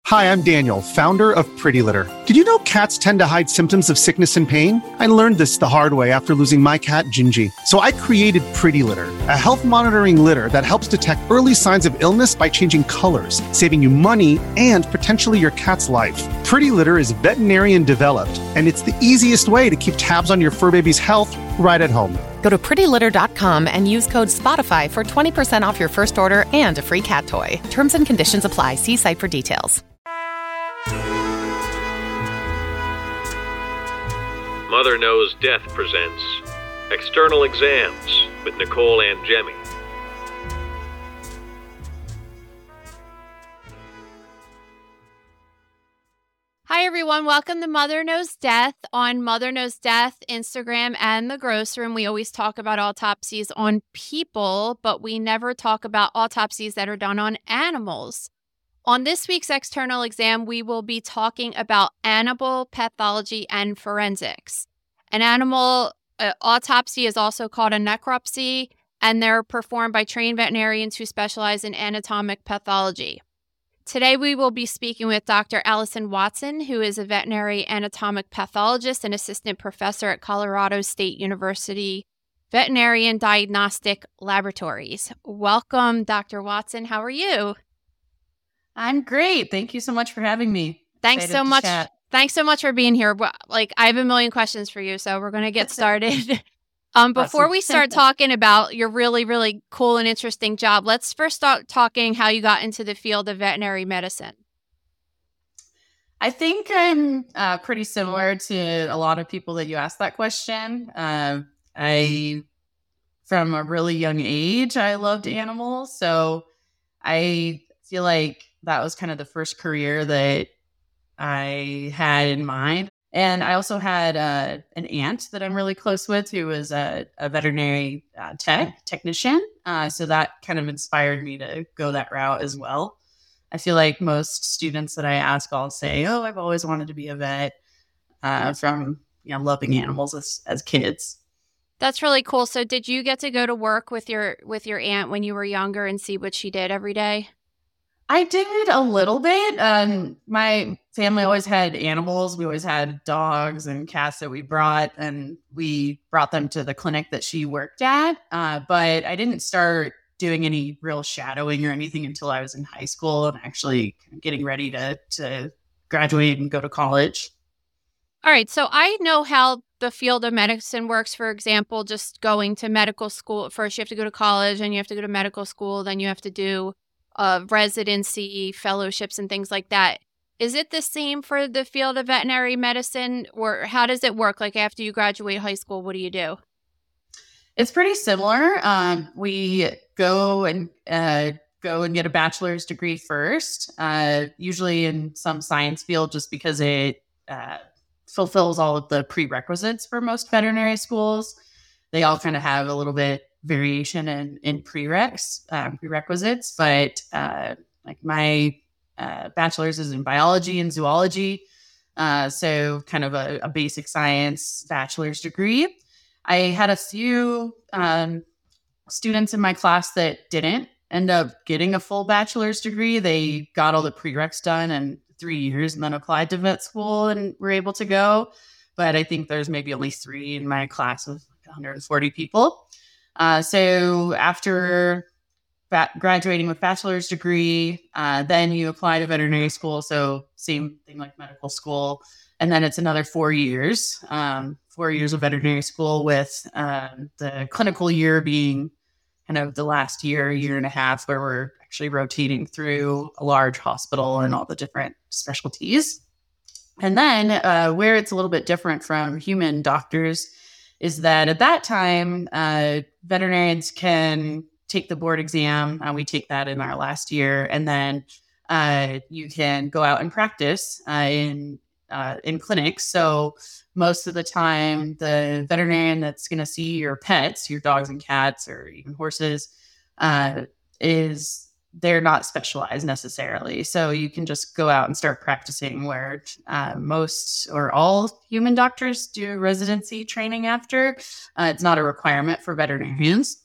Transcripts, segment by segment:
Hi, I'm Daniel, founder of Pretty Litter. Did you know cats tend to hide symptoms of sickness and pain? I learned this the hard way after losing my cat, Gingy. So I created Pretty Litter, a health monitoring litter that helps detect early signs of illness by changing colors, saving you money and potentially your cat's life. Pretty Litter is veterinarian developed, and it's the easiest way to keep tabs on your fur baby's health right at home. Go to prettylitter.com and use code SPOTIFY for 20% off your first order and a free cat toy. Terms and conditions apply. See site for details. Mother Knows Death presents External Exams with Nicole and Jemmy. Hi, everyone. Welcome to Mother Knows Death. On Mother Knows Death, Instagram, and The Gross Room, we always talk about autopsies on people, but we never talk about autopsies that are done on animals. On this week's External Exam, we will be talking about animal pathology and forensics. An animal autopsy is also called a necropsy, and they're performed by trained veterinarians who specialize in anatomic pathology. Today, we will be speaking with Dr. Allison Watson, who is a veterinary anatomic pathologist and assistant professor at Colorado State University Veterinarian Diagnostic Laboratories. Welcome, Dr. Watson. How are you? I'm great. Thank you so much for having me. Thanks so much. Thanks so much for being here. I have a million questions for you, so we're going to get started. Before we start talking about your really, really cool and interesting job, let's first start talking how you got into the field of veterinary medicine. I think I'm pretty similar to a lot of people that you asked that question. From a really young age, I loved animals, so I feel like that was kind of the first career that I had in mind. And I also had an aunt that I'm really close with who was a veterinary technician. So that kind of inspired me to go that route as well. I feel like most students that I ask all say, oh, I've always wanted to be a vet from loving animals as kids. That's really cool. So did you get to go to work with your aunt when you were younger and see what she did every day? I did a little bit. My family always had animals. We always had dogs and cats that we brought, and we brought them to the clinic that she worked at. But I didn't start doing any real shadowing or anything until I was in high school and actually getting ready to graduate and go to college. All right. So I know how the field of medicine works. For example, just going to medical school. First, you have to go to college, and you have to go to medical school. Then you have to do residency, fellowships, and things like that. Is it the same for the field of veterinary medicine, or how does it work? Like after you graduate high school, what do you do? It's pretty similar. We go and get a bachelor's degree first, usually in some science field, just because it fulfills all of the prerequisites for most veterinary schools. They all kind of have a little bit variation in prerequisites, but like my bachelor's is in biology and zoology, so kind of a basic science bachelor's degree. I had a few students in my class that didn't end up getting a full bachelor's degree. They got all the prereqs done in 3 years and then applied to vet school and were able to go. But I think there's maybe only 3 in my class of 140 people. So after graduating with bachelor's degree, then you apply to veterinary school. So same thing like medical school. And then it's another 4 years, 4 years of veterinary school with the clinical year being kind of the last year and a half where we're actually rotating through a large hospital and all the different specialties. And then where it's a little bit different from human doctors is that at that time, veterinarians can take the board exam. We take that in our last year. And then you can go out and practice in clinics. So most of the time, the veterinarian that's going to see your pets, your dogs and cats, or even horses, they're not specialized necessarily. So you can just go out and start practicing where most or all human doctors do residency training after. It's not a requirement for veterinarians.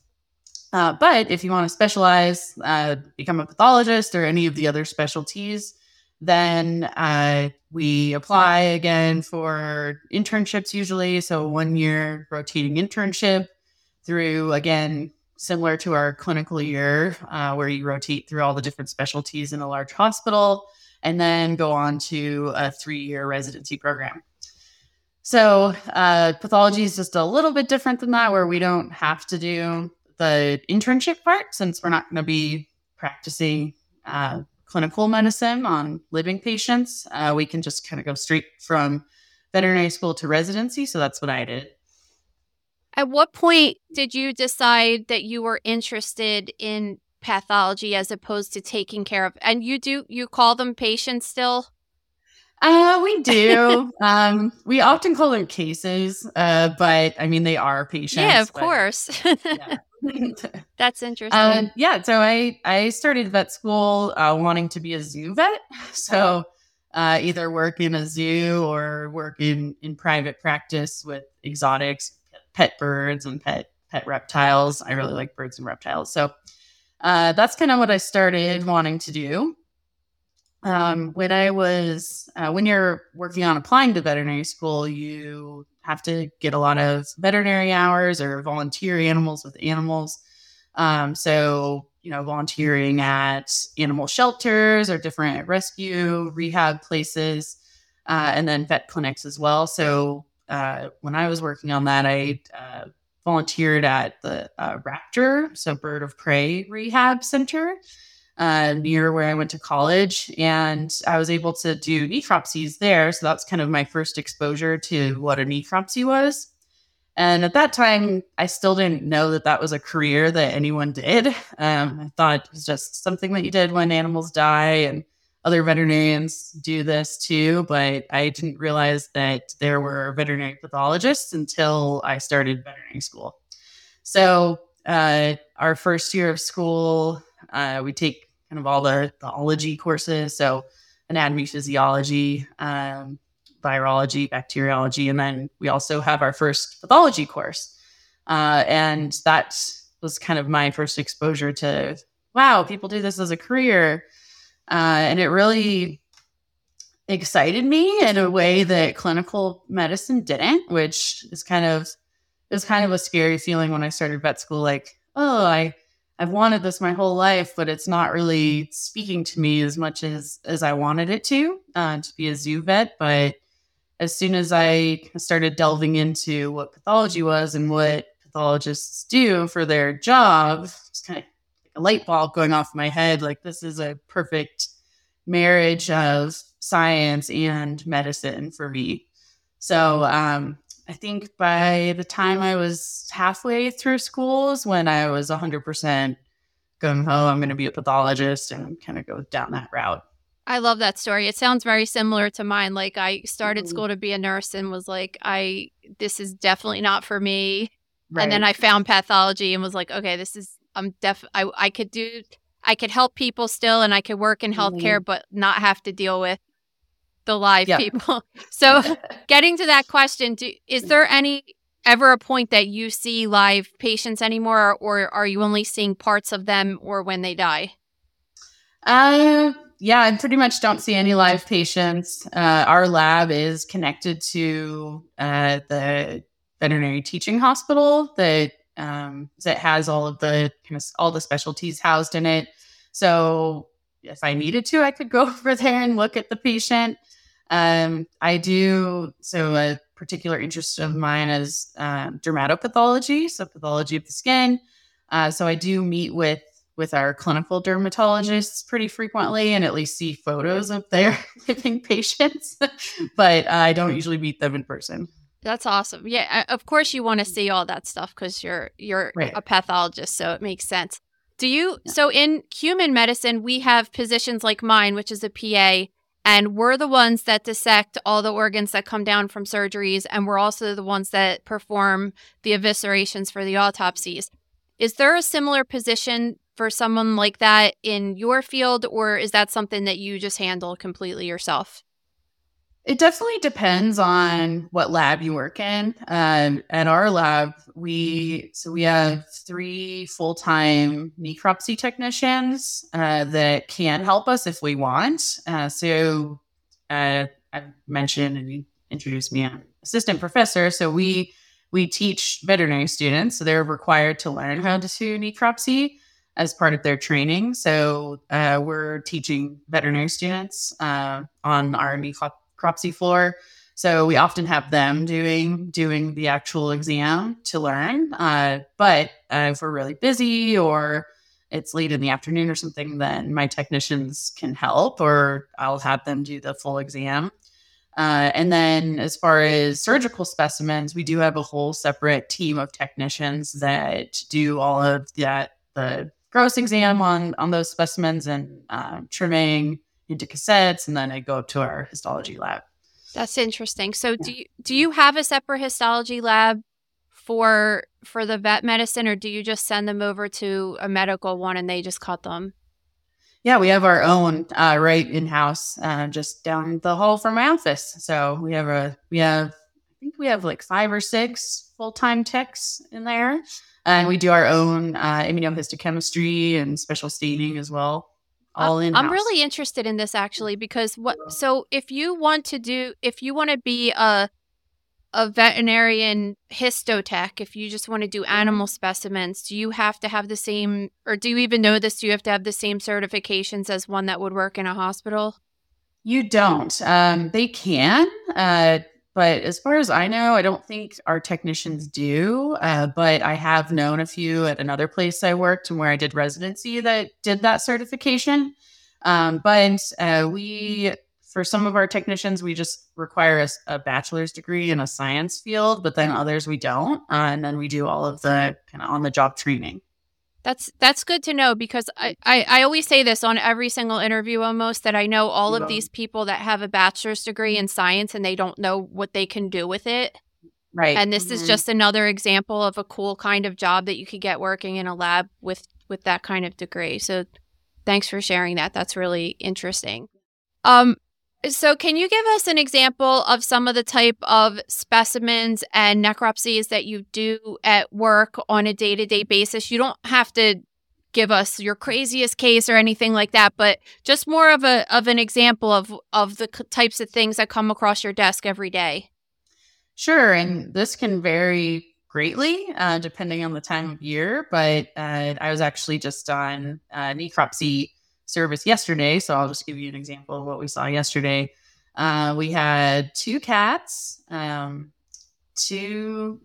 But if you want to specialize, become a pathologist or any of the other specialties, Then we apply again for internships usually. So 1 year rotating internship through, again, similar to our clinical year, where you rotate through all the different specialties in a large hospital, and then go on to a 3-year residency program. So pathology is just a little bit different than that, where we don't have to do the internship part since we're not going to be practicing clinical medicine on living patients. We can just kind of go straight from veterinary school to residency. So that's what I did. At what point did you decide that you were interested in pathology as opposed to taking care of, and you call them patients still? We do. We often call them cases, but I mean, they are patients. Yeah, of course. Yeah. That's interesting. So I started vet school wanting to be a zoo vet. So either work in a zoo or work in private practice with exotics, pet birds and pet reptiles. I really like birds and reptiles. So that's kind of what I started wanting to do. When you're working on applying to veterinary school, you have to get a lot of veterinary hours or volunteer animals with animals. So, volunteering at animal shelters or different rescue rehab places, and then vet clinics as well. So, when I was working on that, I volunteered at the Raptor, so bird of prey rehab center, near where I went to college, and I was able to do necropsies there. So that's kind of my first exposure to what a necropsy was. And at that time, I still didn't know that that was a career that anyone did. I thought it was just something that you did when animals die, and other veterinarians do this too. But I didn't realize that there were veterinary pathologists until I started veterinary school. So our first year of school, we take kind of all the ology courses. So anatomy, physiology, virology, bacteriology. And then we also have our first pathology course. And that was kind of my first exposure to, wow, people do this as a career. And it really excited me in a way that clinical medicine didn't, which is kind of a scary feeling when I started vet school. Like, oh, I've wanted this my whole life, but it's not really speaking to me as much as I wanted it to be a zoo vet. But as soon as I started delving into what pathology was and what pathologists do for their job, it's kind of like a light bulb going off my head. Like, this is a perfect marriage of science and medicine for me. So I think by the time I was halfway through school is when I was 100% going, oh, I'm going to be a pathologist, and kind of go down that route. I love that story. It sounds very similar to mine. Like, I started school to be a nurse and was like, this is definitely not for me. Right. And then I found pathology and was like, okay, this is, I could help people still, and I could work in healthcare, but not have to deal with the live people. So getting to that question, is there ever a point that you see live patients anymore, or are you only seeing parts of them or when they die? Yeah, I pretty much don't see any live patients. Our lab is connected to the veterinary teaching hospital that has all the specialties housed in it. So if I needed to, I could go over there and look at the patient. I do. So a particular interest of mine is dermatopathology, so pathology of the skin. So I do meet with our clinical dermatologists pretty frequently, and at least see photos of their living patients, but I don't usually meet them in person. That's awesome. Yeah, of course you want to see all that stuff because you're right. A pathologist, so it makes sense. So in human medicine, we have positions like mine, which is a PA, and we're the ones that dissect all the organs that come down from surgeries, and we're also the ones that perform the eviscerations for the autopsies. Is there a similar position for someone like that in your field, or is that something that you just handle completely yourself? It definitely depends on what lab you work in. At our lab, we have 3 full-time necropsy technicians that can help us if we want. I mentioned and you introduced me, I'm assistant professor. So we teach veterinary students. So they're required to learn how to do necropsy as part of their training. So we're teaching veterinary students on our necropsy floor. So we often have them doing the actual exam to learn. But if we're really busy or it's late in the afternoon or something, then my technicians can help, or I'll have them do the full exam. And then as far as surgical specimens, we do have a whole separate team of technicians that do all of that, the gross exam on those specimens and trimming into cassettes, and then I go up to our histology lab. That's interesting. So do you have a separate histology lab for the vet medicine, or do you just send them over to a medical one and they just cut them? Yeah, we have our own right in-house, just down the hall from my office. So we have I think we have like 5 or 6 full-time techs in there. And we do our own immunohistochemistry and special staining as well. All in-house. I'm really interested in this actually, because so if you want to be a veterinarian histotech, if you just want to do animal specimens, do you have to have the same, or do you even know this? Do you have to have the same certifications as one that would work in a hospital? You don't. They can, but as far as I know, I don't think our technicians do. But I have known a few at another place I worked and where I did residency that did that certification. For some of our technicians, we just require a bachelor's degree in a science field, but then others we don't. And then we do all of the kind of on-the-job training. That's good to know, because I always say this on every single interview almost, that I know all of these people that have a bachelor's degree in science and they don't know what they can do with it. Right. And this is just another example of a cool kind of job that you could get working in a lab with that kind of degree. So thanks for sharing that. That's really interesting. So can you give us an example of some of the type of specimens and necropsies that you do at work on a day-to-day basis? You don't have to give us your craziest case or anything like that, but just more of an example of the types of things that come across your desk every day. Sure. And this can vary greatly depending on the time of year. But I was actually just on necropsy service yesterday, so I'll just give you an example of what we saw yesterday. We had 2 cats, 3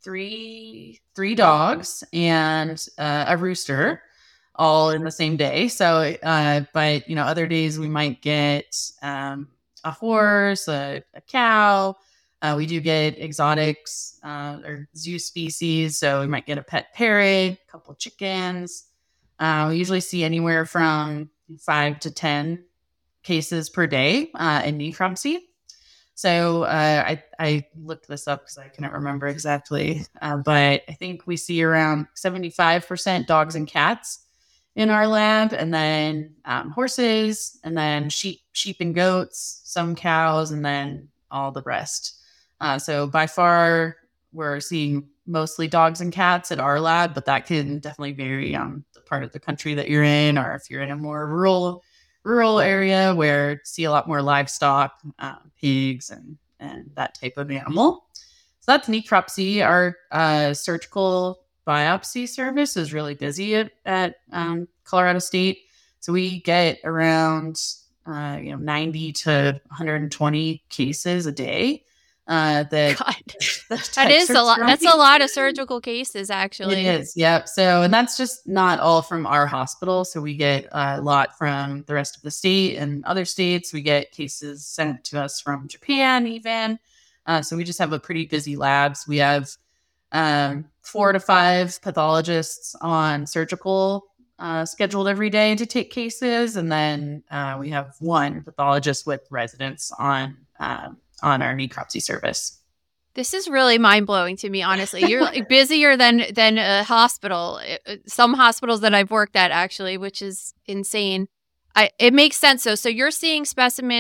dogs, and a rooster, all in the same day. So, but other days we might get a horse, a cow. We do get exotics or zoo species, so we might get a pet parrot, a couple of chickens. We usually see anywhere from 5 to 10 cases per day in necropsy. So I looked this up because I couldn't remember exactly, but I think we see around 75% dogs and cats in our lab, and then horses, and then sheep and goats, some cows, and then all the rest. So by far, we're seeing mostly dogs and cats at our lab, but that can definitely vary on the part of the country that you're in, or if you're in a more rural area where you see a lot more livestock, pigs and that type of animal. So that's necropsy. Our surgical biopsy service is really busy at Colorado State. So we get around 90 to 120 cases a day. That is a lot. That's a lot of surgical cases, actually. It is. Yep. So, and that's just not all from our hospital. So we get a lot from the rest of the state and other states. We get cases sent to us from Japan, even. So we just have a pretty busy labs. We have 4 to 5 pathologists on surgical scheduled every day to take cases, and then we have 1 pathologist with residents on our necropsy service. This is really mind-blowing to me, honestly. You're like busier than a hospital. Some hospitals that I've worked at, actually, which is insane. It makes sense, though. So you're seeing specimens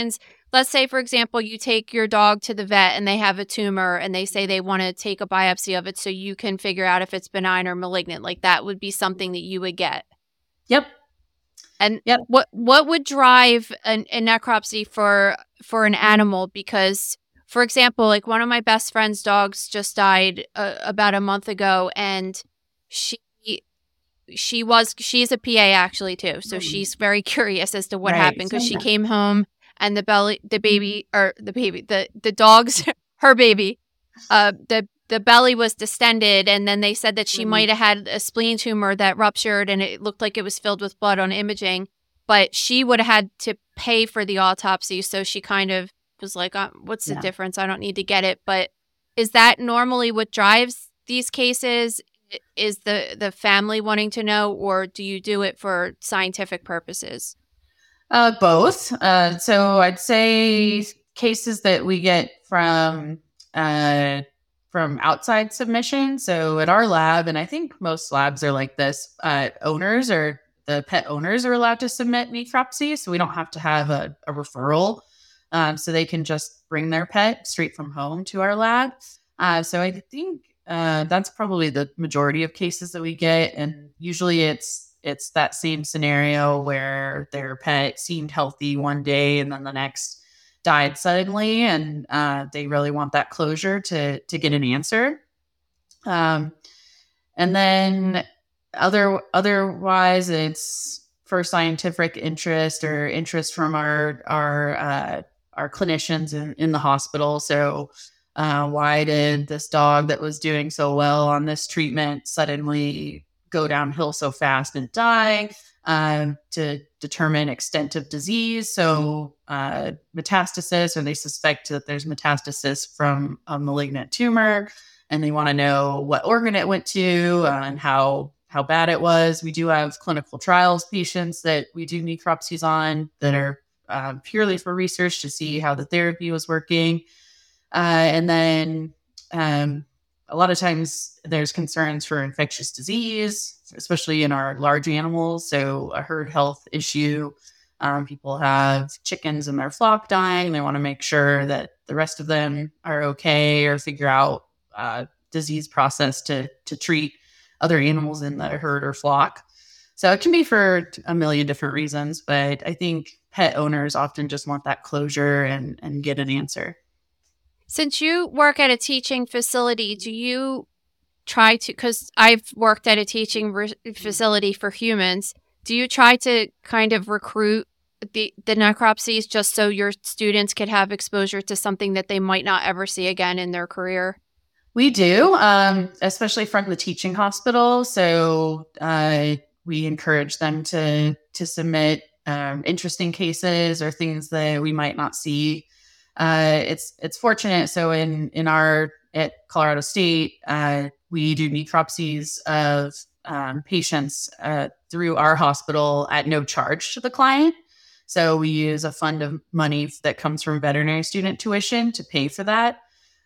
let's say, for example, you take your dog to the vet and they have a tumor and they say they want to take a biopsy of it so you can figure out if it's benign or malignant. Like that would be something that you would get. Yep. And what would drive a necropsy for an animal? Because, for example, like one of my best friend's dogs just died about a month ago, and she's a PA actually too, so she's very curious as to what happened because she came home and the dog's her baby, the belly was distended, and then they said that she might have had a spleen tumor that ruptured and it looked like it was filled with blood on imaging, but she would have had to pay for the autopsy. So she kind of was like, what's the difference? I don't need to get it. But is that normally what drives these cases? Is the family wanting to know, or do you do it for scientific purposes? Both. So I'd say cases that we get from outside submission. So at our lab, and I think most labs are like this, the pet owners are allowed to submit necropsy. So we don't have to have a referral. So they can just bring their pet straight from home to our lab. So I think that's probably the majority of cases that we get. And usually it's that same scenario where their pet seemed healthy one day and then the next died suddenly, and they really want that closure to get an answer. And then otherwise, it's for scientific interest or interest from our clinicians in the hospital. So why did this dog that was doing so well on this treatment suddenly go downhill so fast and die? To determine extent of disease. So metastasis, or they suspect that there's metastasis from a malignant tumor, and they want to know what organ it went to and how bad it was. We do have clinical trials patients that we do necropsies on that are purely for research to see how the therapy was working. And then a lot of times there's concerns for infectious disease, especially in our large animals. So a herd health issue. People have chickens in their flock dying. They want to make sure that the rest of them are okay, or figure out disease process to treat other animals in the herd or flock. So it can be for a million different reasons, but I think pet owners often just want that closure and get an answer. Since you work at a teaching facility, do you try to, because I've worked at a teaching facility for humans, do you try to kind of recruit the necropsies just so your students could have exposure to something that they might not ever see again in their career? We do, especially from the teaching hospital. So we encourage them to submit interesting cases or things that we might not see. It's fortunate. So at Colorado State, we do necropsies of patients through our hospital at no charge to the client. So we use a fund of money that comes from veterinary student tuition to pay for that.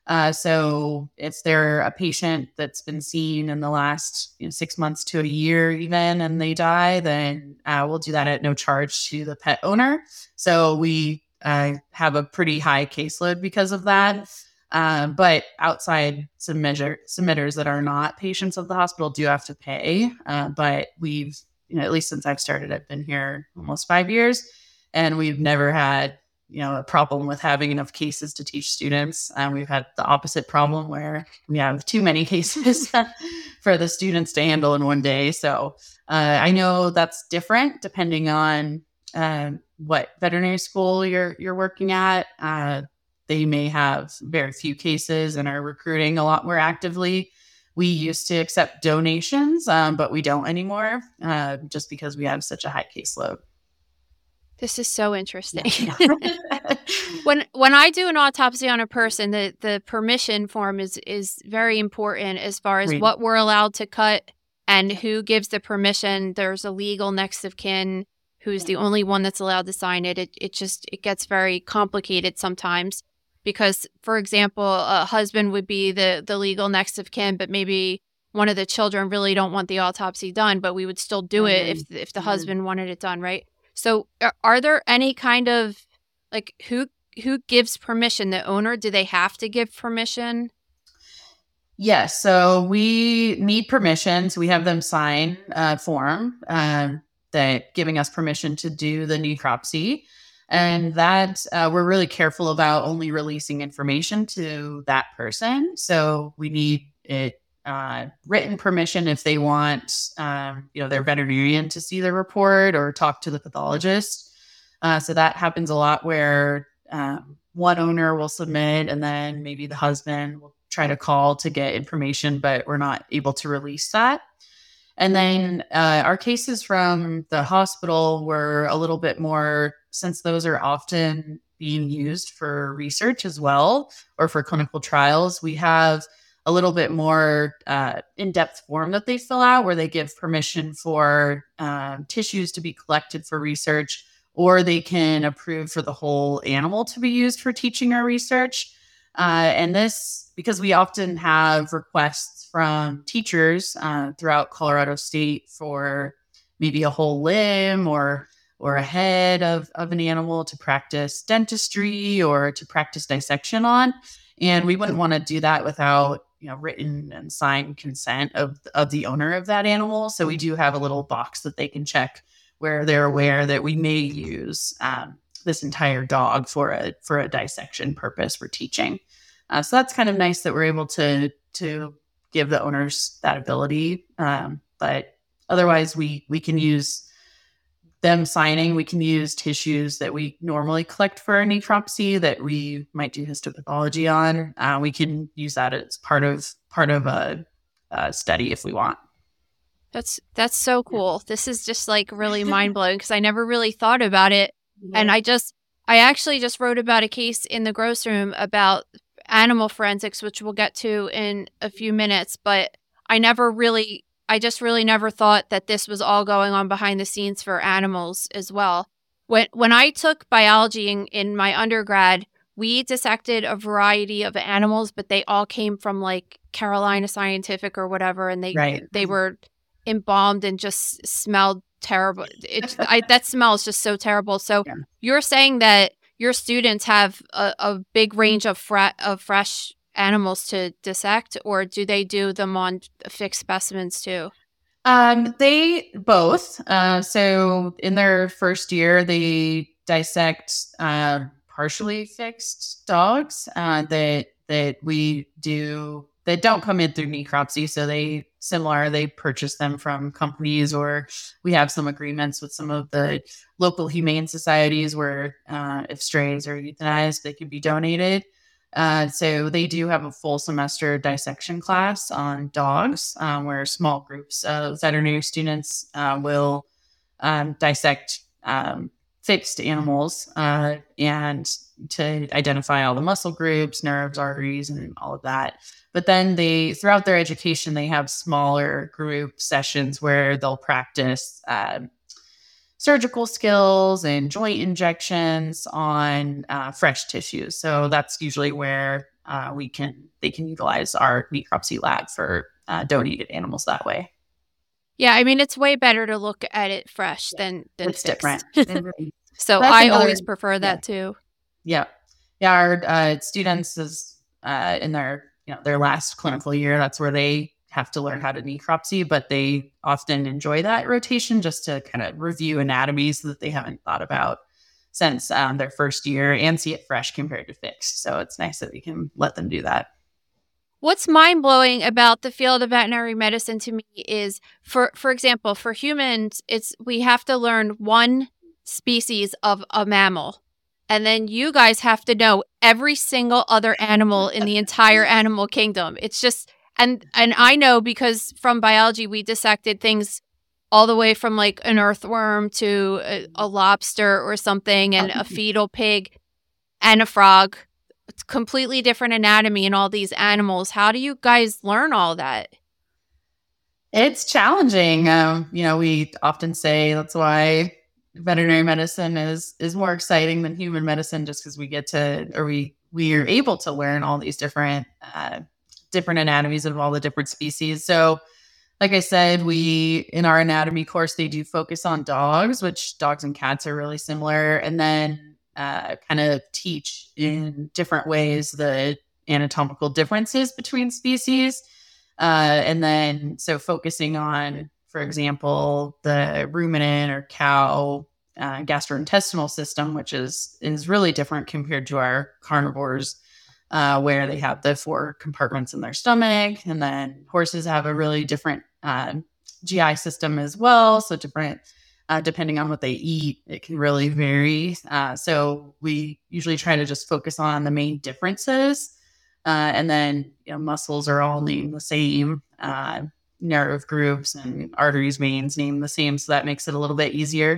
So if they're a patient that's been seen in the last 6 months to a year even, and they die, then we'll do that at no charge to the pet owner. So we have a pretty high caseload because of that. But outside submitters that are not patients of the hospital do have to pay. But we've, at least since I've started, I've been here almost 5 years, and we've never had a problem with having enough cases to teach students. We've had the opposite problem where we have too many cases for the students to handle in one day. So I know that's different depending on what veterinary school you're working at. They may have very few cases and are recruiting a lot more actively. We used to accept donations, but we don't anymore, just because we have such a high caseload. This is so interesting. Yeah. When I do an autopsy on a person, the permission form is very important as far as what we're allowed to cut and who gives the permission. There's a legal next of kin who's the only one that's allowed to sign it. It gets very complicated sometimes because, for example, a husband would be the legal next of kin, but maybe one of the children really don't want the autopsy done, but we would still do it if the husband wanted it done, right? So are there any kind of, who who gives permission? The owner? Do they have to give permission? Yes. So we need permission. So we have them sign a form that giving us permission to do the necropsy. And that we're really careful about only releasing information to that person. So we need it written permission if they want, their veterinarian to see the report or talk to the pathologist. So that happens a lot where one owner will submit and then maybe the husband will try to call to get information, but we're not able to release that. And then our cases from the hospital were a little bit more, since those are often being used for research as well, or for clinical trials, we have a little bit more in-depth form that they fill out where they give permission for tissues to be collected for research, or they can approve for the whole animal to be used for teaching or research. And this, because we often have requests from teachers throughout Colorado State for maybe a whole limb or a head of an animal to practice dentistry or to practice dissection on. And we wouldn't want to do that without, written and signed consent of the owner of that animal. So we do have a little box that they can check where they're aware that we may use this entire dog for a dissection purpose for teaching. So that's kind of nice that we're able to give the owners that ability. But otherwise, we can use them signing. We can use tissues that we normally collect for a necropsy that we might do histopathology on. We can use that as part of a study if we want. That's so cool. This is just like really mind blowing because I never really thought about it. Yeah. And I actually just wrote about a case in the gross room about animal forensics, which we'll get to in a few minutes. But I just really never thought that this was all going on behind the scenes for animals as well. When I took biology in my undergrad, we dissected a variety of animals, but they all came from like Carolina Scientific or whatever, and they were embalmed and just smelled terrible. That smell is just so terrible. So yeah. You're saying that your students have a big range of fresh animals to dissect, or do they do them on fixed specimens too? They both. So in their first year, they dissect partially fixed dogs that we do that don't come in through necropsy. So they purchase them from companies, or we have some agreements with some of the local humane societies where if strays are euthanized, they could be donated. So they do have a full semester dissection class on dogs, where small groups of veterinary students will dissect fixed animals and to identify all the muscle groups, nerves, arteries, and all of that. But then throughout their education, they have smaller group sessions where they'll practice surgical skills and joint injections on fresh tissues. So that's usually where they can utilize our necropsy lab for donated animals that way. Yeah, I mean, it's way better to look at it fresh than it's fixed. Different. So I always prefer that too. Yeah. Our students is in their last clinical year, that's where they have to learn how to necropsy, but they often enjoy that rotation just to kind of review anatomies that they haven't thought about since their first year and see it fresh compared to fixed. So it's nice that we can let them do that. What's mind-blowing about the field of veterinary medicine to me is, for example, for humans, we have to learn one species of a mammal. And then you guys have to know every single other animal in the entire animal kingdom. It's just, and I know because from biology, we dissected things all the way from like an earthworm to a lobster or something, and a fetal pig and a frog. It's completely different anatomy in all these animals. How do you guys learn all that? It's challenging. We often say that's why veterinary medicine is more exciting than human medicine, just because we are able to learn all these different anatomies of all the different species. So like I said, in our anatomy course, they do focus on dogs, which dogs and cats are really similar. And then kind of teach in different ways the anatomical differences between species. And then, so focusing on, for example, the ruminant or cow gastrointestinal system, which is really different compared to our carnivores, where they have the 4 compartments in their stomach. And then horses have a really different GI system as well. So different, depending on what they eat, it can really vary. So we usually try to just focus on the main differences. And then, muscles are all named the same, nerve groups and arteries, veins named the same. So that makes it a little bit easier.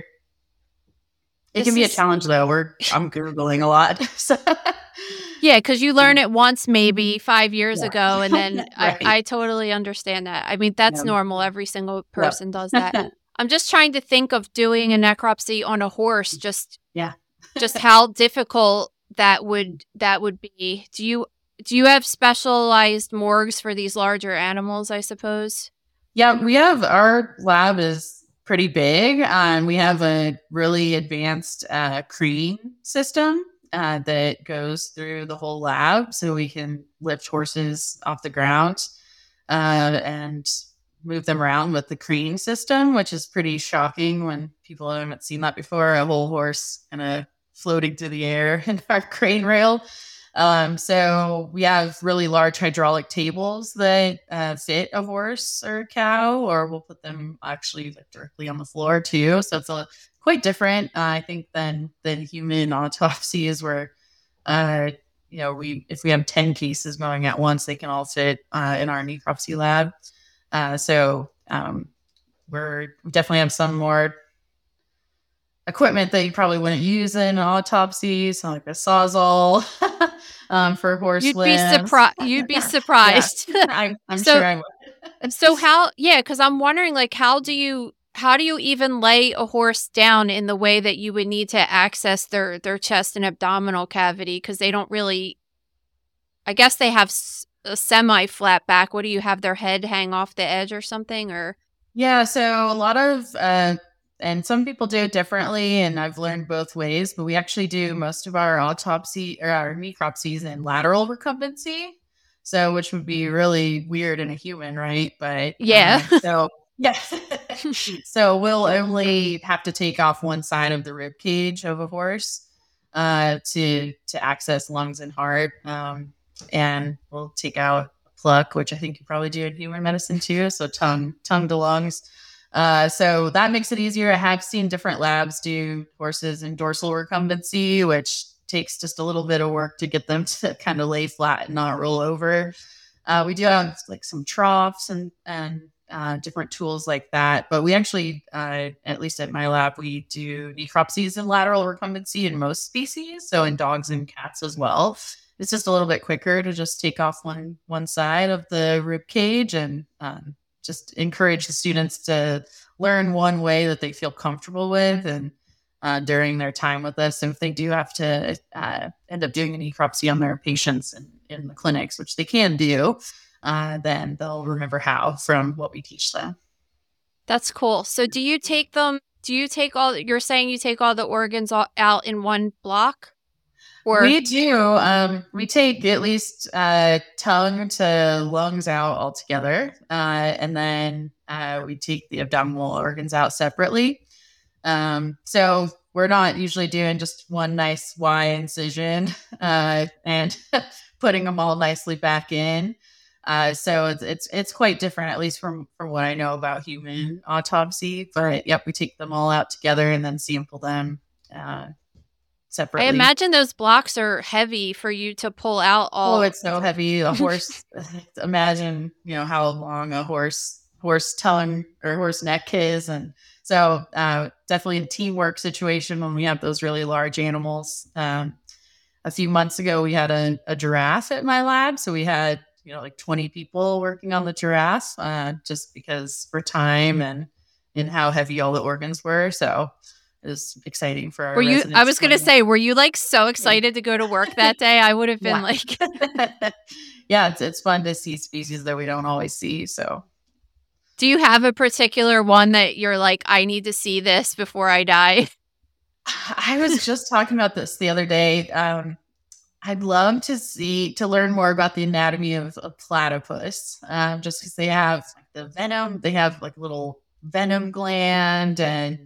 It can be a challenge though. I'm Googling a lot. So. Yeah, because you learn it once maybe 5 years ago, and then Right. I totally understand that. I mean, that's normal. Every single person does that. I'm just trying to think of doing a necropsy on a horse, just how difficult that would be. Do you have specialized morgues for these larger animals, I suppose? Yeah, our lab is pretty big, and we have a really advanced crane system that goes through the whole lab, so we can lift horses off the ground and move them around with the crane system, which is pretty shocking when people haven't seen that before. A whole horse kind of floating through the air in our crane rail. So we have really large hydraulic tables that fit a horse or a cow, or we'll put them actually directly on the floor too. So it's quite different, I think, than human autopsies, where if we have 10 cases going at once, they can all fit in our necropsy lab. So we definitely have some more equipment that you probably wouldn't use in an autopsy, so like a sawzall for horse limbs. You'd be surprised. I'm sure I would. So because I'm wondering, like, how do you even lay a horse down in the way that you would need to access their chest and abdominal cavity? Because they don't really, I guess they have a semi-flat back. What do you have, their head hang off the edge or something? Or yeah, so a lot of and some people do it differently, and I've learned both ways, but we actually do most of our autopsy or our necropsies in lateral recumbency, so which would be really weird in a human, right? But so we'll only have to take off one side of the rib cage of a horse to access lungs and heart, and we'll take out pluck, which I think you probably do in human medicine too, so tongue to lungs. So that makes it easier. I have seen different labs do horses in dorsal recumbency, which takes just a little bit of work to get them to kind of lay flat and not roll over. We do have like some troughs and different tools like that. But we actually, at least at my lab, we do necropsies in lateral recumbency in most species. So in dogs and cats as well. It's just a little bit quicker to just take off one side of the rib cage and just encourage the students to learn one way that they feel comfortable with and during their time with us. And if they do have to end up doing a necropsy on their patients in the clinics, which they can do, then they'll remember how from what we teach them. That's cool. So you're saying you take all the organs out in one block? Or we do. We take at least tongue to lungs out altogether, and then we take the abdominal organs out separately. So we're not usually doing just one nice Y incision and putting them all nicely back in. So it's quite different, at least from what I know about human autopsy. But yep, we take them all out together and then sample them separately. I imagine those blocks are heavy for you to pull out all. Oh, it's so heavy. A horse, imagine, how long a horse tongue or horse neck is. And so definitely a teamwork situation when we have those really large animals. A few months ago, we had a giraffe at my lab. So we had, like 20 people working on the giraffe just because for time and how heavy all the organs were. So it was exciting for our residents. I was going to say, were you like so excited to go to work that day? I would have been like, yeah, it's fun to see species that we don't always see. So do you have a particular one that you're like, I need to see this before I die? I was just talking about this the other day. I'd love to learn more about the anatomy of a platypus, just because they have like the venom. They have like little venom gland, and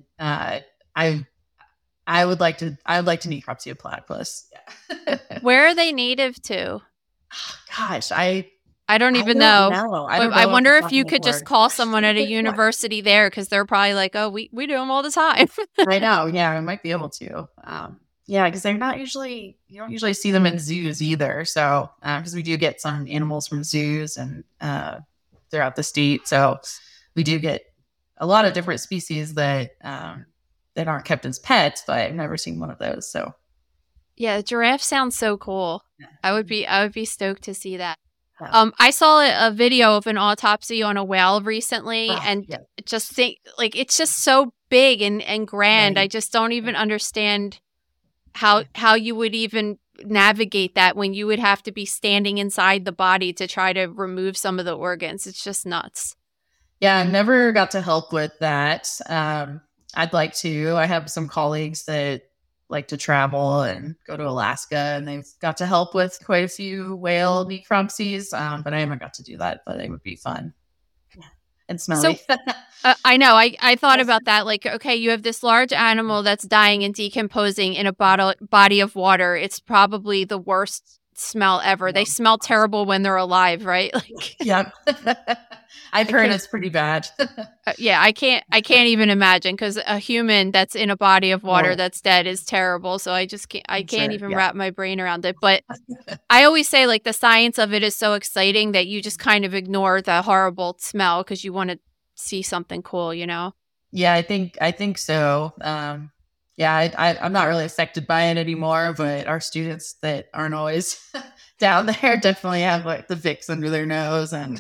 I would like to necropsy a platypus. Yeah. Where are they native to? Gosh, I don't even know. know. I don't know I wonder if off you the could top of just my call head. someone at a university there, because they're probably like, oh, we do them all the time. I know. Yeah, I might be able to. Yeah, because you don't usually see them in zoos either. So, because we do get some animals from zoos and throughout the state. So we do get a lot of different species that aren't kept as pets, but I've never seen one of those. So Yeah, giraffe sounds so cool. yeah. I would be stoked to see that. Yeah. I saw a video of an autopsy on a whale recently, and Yeah. just think like it's just so big and grand. Right. I just don't even understand how you would even navigate that when you would have to be standing inside the body to try to remove some of the organs. It's just nuts. Yeah, I never got to help with that. I'd like to. I have some colleagues that like to travel and go to Alaska, and they've got to help with quite a few whale necropsies, but I haven't got to do that, but it would be fun and smelly. I know. I thought about that. Like, okay, you have this large animal that's dying and decomposing in a body of water. It's probably the worst smell ever. They smell terrible when they're alive, right? Like, Yep. I've heard it's pretty bad. yeah, I can't even imagine, because a human that's in a body of water that's dead is terrible. So I just can't even wrap my brain around it. But I always say, like, the science of it is so exciting that you just kind of ignore the horrible smell because you want to see something cool, you know? Yeah, I think so. Yeah, I'm not really affected by it anymore, but our students that aren't always down there definitely have like the Vicks under their nose. And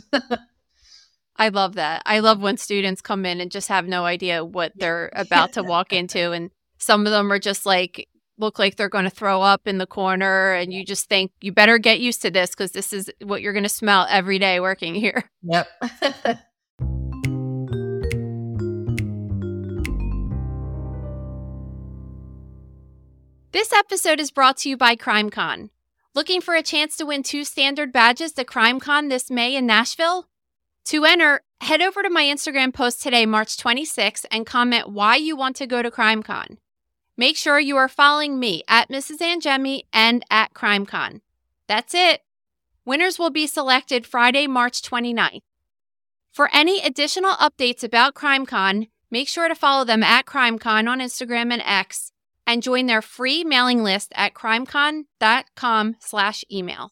I love that. I love when students come in and just have no idea what they're about to walk into. And some of them are just like, look like they're going to throw up in the corner. And you just think, you better get used to this, because this is what you're going to smell every day working here. Yep. This episode is brought to you by CrimeCon. Looking for a chance to win 2 standard badges to CrimeCon this May in Nashville? To enter, head over to my Instagram post today, March 26th, and comment why you want to go to CrimeCon. Make sure you are following me at Mrs. Angemi and at CrimeCon. That's it. Winners will be selected Friday, March 29th. For any additional updates about CrimeCon, make sure to follow them at CrimeCon on Instagram and X, and join their free mailing list at crimecon.com/email.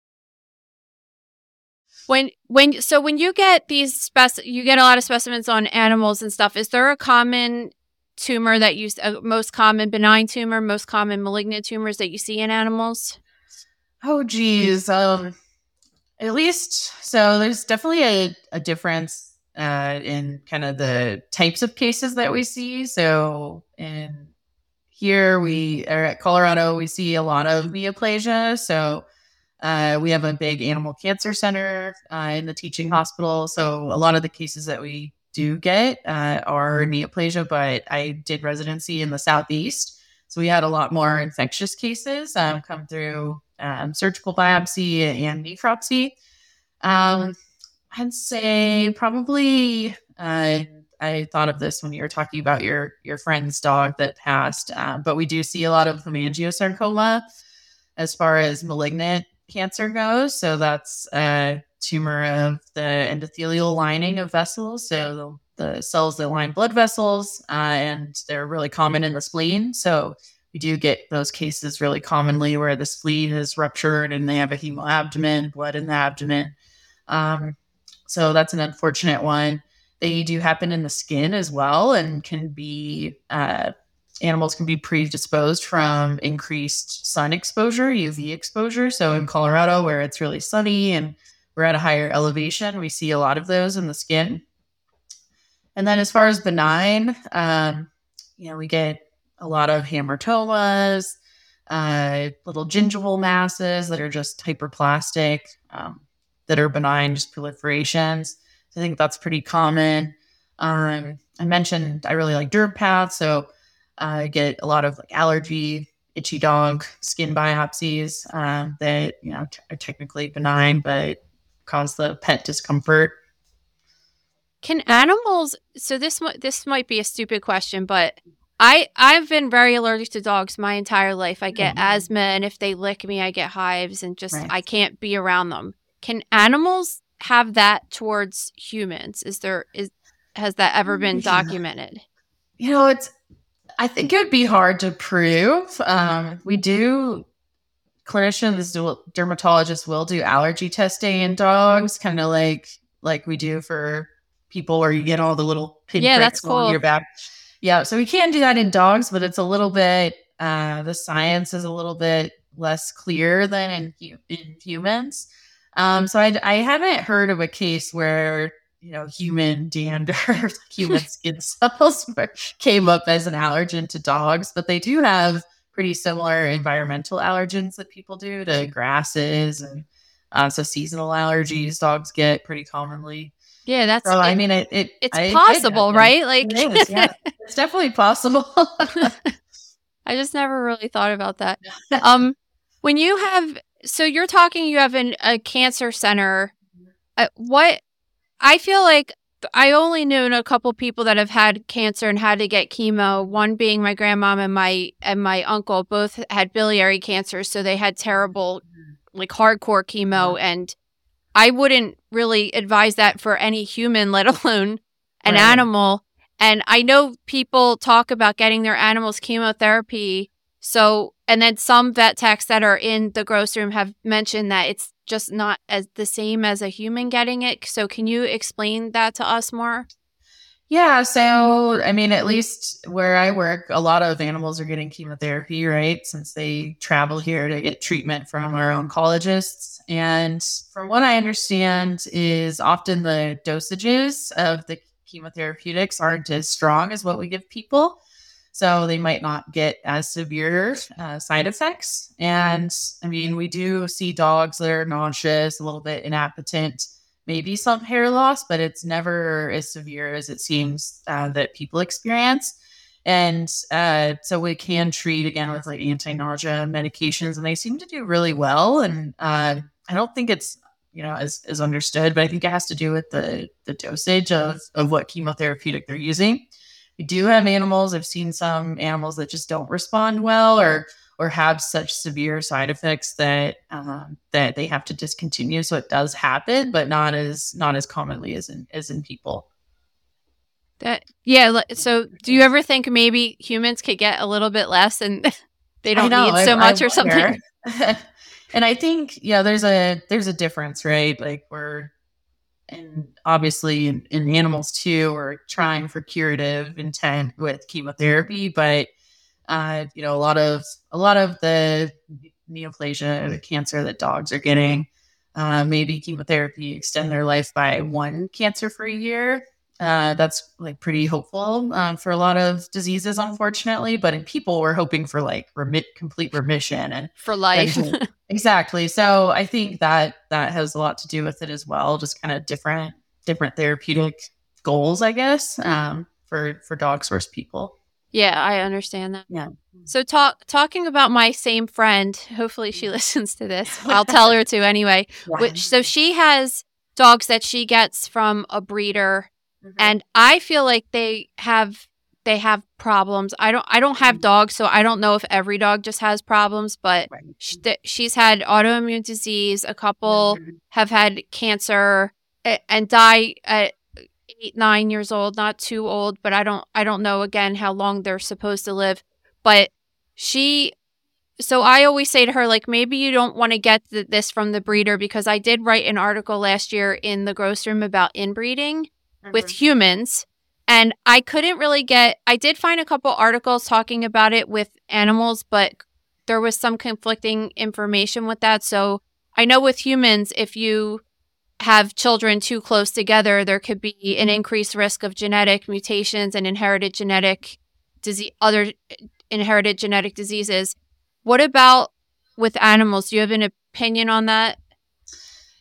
When you get these you get a lot of specimens on animals and stuff, is there a common tumor that most common benign tumor, most common malignant tumors that you see in animals? Oh, geez. At least, so there's definitely a difference in kind of the types of cases that we see. So here we are at Colorado, we see a lot of neoplasia. So we have a big animal cancer center in the teaching hospital. So a lot of the cases that we do get are neoplasia, but I did residency in the Southeast. So we had a lot more infectious cases come through surgical biopsy and necropsy. I'd say probably, I thought of this when you were talking about your friend's dog that passed, but we do see a lot of hemangiosarcoma as far as malignant cancer goes. So that's a tumor of the endothelial lining of vessels. So the cells that line blood vessels, and they're really common in the spleen. So we do get those cases really commonly where the spleen is ruptured and they have a hemoabdomen, blood in the abdomen. So that's an unfortunate one. They do happen in the skin as well, and can be animals can be predisposed from increased sun exposure, UV exposure. So in Colorado, where it's really sunny and we're at a higher elevation, we see a lot of those in the skin. And then as far as benign, we get a lot of hamartomas, little gingival masses that are just hyperplastic, that are benign, just proliferations. I think that's pretty common. I mentioned I really like derm paths, so get a lot of like allergy, itchy dog skin biopsies that are technically benign but cause the pet discomfort. Can animals? So this might be a stupid question, but I've been very allergic to dogs my entire life. I get asthma, and if they lick me, I get hives, and just I can't be around them. Can animals have that towards humans? Has that ever been documented? I think it would be hard to prove. Clinicians, dermatologists will do allergy testing in dogs, kind of like we do for people, where you get all the little pinpricks on your back. Yeah, so we can do that in dogs, but it's a little bit, the science is a little bit less clear than in humans. So I haven't heard of a case where, human dander, human skin cells came up as an allergen to dogs, but they do have pretty similar environmental allergens that people do to grasses. And so seasonal allergies dogs get pretty commonly. Yeah, that's. So, it's possible, right? Like, it is, yeah. It's definitely possible. I just never really thought about that. When you have, so you're talking, you have a cancer center. What I feel like I only knew a couple people that have had cancer and had to get chemo. One being my grandmom and my uncle. Both had biliary cancer, so they had terrible, like hardcore chemo, and I wouldn't really advise that for any human, let alone an animal. And I know people talk about getting their animals chemotherapy. So, and then some vet techs that are in the gross room have mentioned that it's just not as the same as a human getting it. So can you explain that to us more? Yeah. So, at least where I work, a lot of animals are getting chemotherapy, right? Since they travel here to get treatment from our oncologists. And from what I understand is often the dosages of the chemotherapeutics aren't as strong as what we give people. So they might not get as severe side effects. And we do see dogs that are nauseous, a little bit inappetent, maybe some hair loss, but it's never as severe as it seems that people experience. And so we can treat again with like anti-nausea medications, and they seem to do really well. And I don't think it's as understood, but I think it has to do with the dosage of what chemotherapeutic they're using. We do have animals. I've seen some animals that just don't respond well or have such severe side effects that that they have to discontinue. So it does happen, but not as commonly as in people. So do you ever think maybe humans could get a little bit less and they don't need so much or something? And I think there's a difference, right? Like and obviously in animals too, we're trying for curative intent with chemotherapy, but a lot of the neoplasia, the cancer that dogs are getting, maybe chemotherapy extend their life by one cancer-free year. That's like pretty hopeful for a lot of diseases, unfortunately. But in people, we're hoping for like complete remission and for life. Exactly. So I think that has a lot to do with it as well. Just kind of different therapeutic goals, I guess, for dogs versus people. Yeah, I understand that. Yeah. So talking about my same friend, hopefully she listens to this. I'll tell her to anyway. Yeah. So she has dogs that she gets from a breeder, and I feel like they have problems. I don't have dogs, so I don't know if every dog just has problems, but she's had autoimmune disease. A couple have had cancer and die at 8-9 years old, not too old, but I don't know again how long they're supposed to live. But so I always say to her, like, maybe you don't want to get this from the breeder, because I did write an article last year in the gross room about inbreeding with humans. And I couldn't really I did find a couple articles talking about it with animals, but there was some conflicting information with that. So I know with humans, if you have children too close together, there could be an increased risk of genetic mutations and other inherited genetic diseases. What about with animals? Do you have an opinion on that?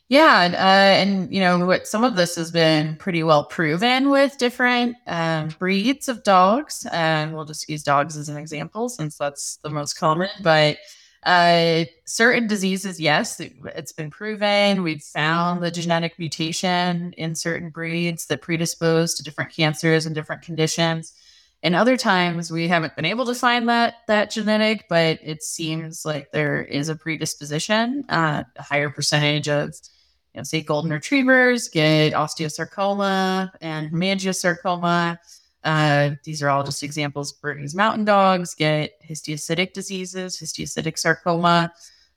Yeah, and what some of this has been pretty well proven with different breeds of dogs, and we'll just use dogs as an example since that's the most common. But certain diseases, yes, it's been proven. We've found the genetic mutation in certain breeds that predispose to different cancers and different conditions. And other times we haven't been able to find that genetic, but it seems like there is a predisposition. A higher percentage of, say, golden retrievers get osteosarcoma and hemangiosarcoma. These are all just examples. Bernese Mountain Dogs get histiocytic diseases, histiocytic sarcoma.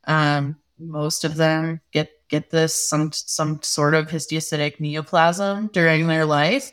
Most of them get this some sort of histiocytic neoplasm during their life.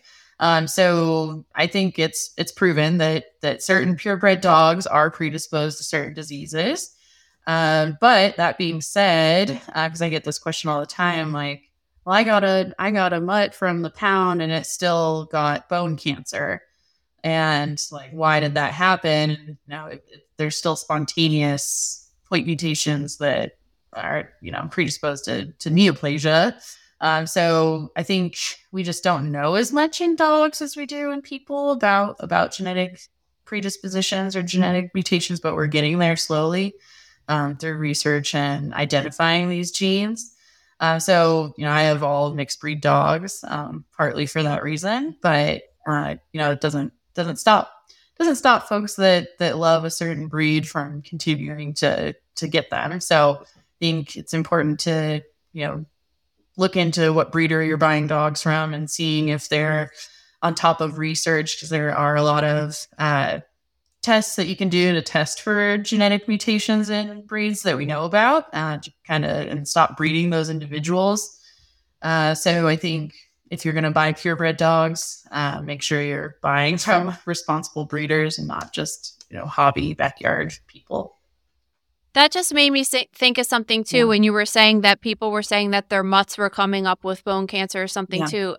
So I think it's proven that certain purebred dogs are predisposed to certain diseases. But that being said, because I get this question all the time, like, well, I got a mutt from the pound and it still got bone cancer. And like, why did that happen? And now there's still spontaneous point mutations that are, predisposed to neoplasia. So I think we just don't know as much in dogs as we do in people about genetic predispositions or genetic mutations, but we're getting there slowly through research and identifying these genes. So I have all mixed breed dogs, partly for that reason, but it doesn't stop folks that love a certain breed from continuing to get them. So I think it's important to look into what breeder you're buying dogs from and seeing if they're on top of research, because there are a lot of tests that you can do to test for genetic mutations in breeds that we know about, and stop breeding those individuals. So I think if you're going to buy purebred dogs, make sure you're buying from responsible breeders and not just, hobby backyard people. That just made me think of something too, when you were saying that people were saying that their mutts were coming up with bone cancer or something too.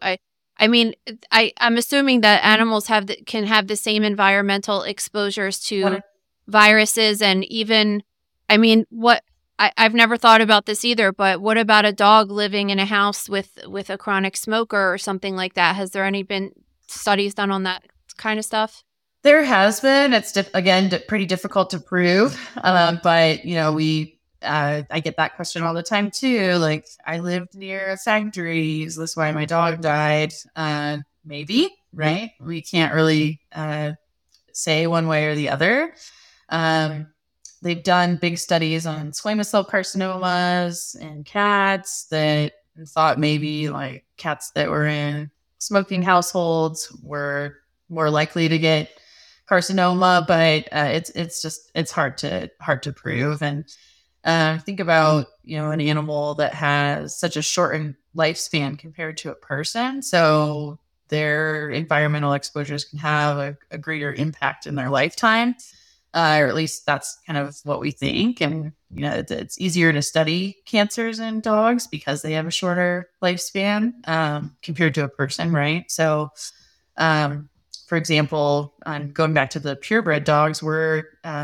I'm assuming that animals can have the same environmental exposures to viruses, and even, I've never thought about this either, but what about a dog living in a house with a chronic smoker or something like that? Has there been studies done on that kind of stuff? There has been. It's pretty difficult to prove, but I get that question all the time too. Like, I lived near a factory. Is this why my dog died? Maybe, right? We can't really say one way or the other. They've done big studies on squamous cell carcinomas in cats that thought maybe like cats that were in smoking households were more likely to get carcinoma, but it's hard to prove. And think about an animal that has such a shortened lifespan compared to a person, so their environmental exposures can have a greater impact in their lifetime, or at least that's kind of what we think. And it's easier to study cancers in dogs because they have a shorter lifespan compared to a person, right? So for example, going back to the purebred dogs, we're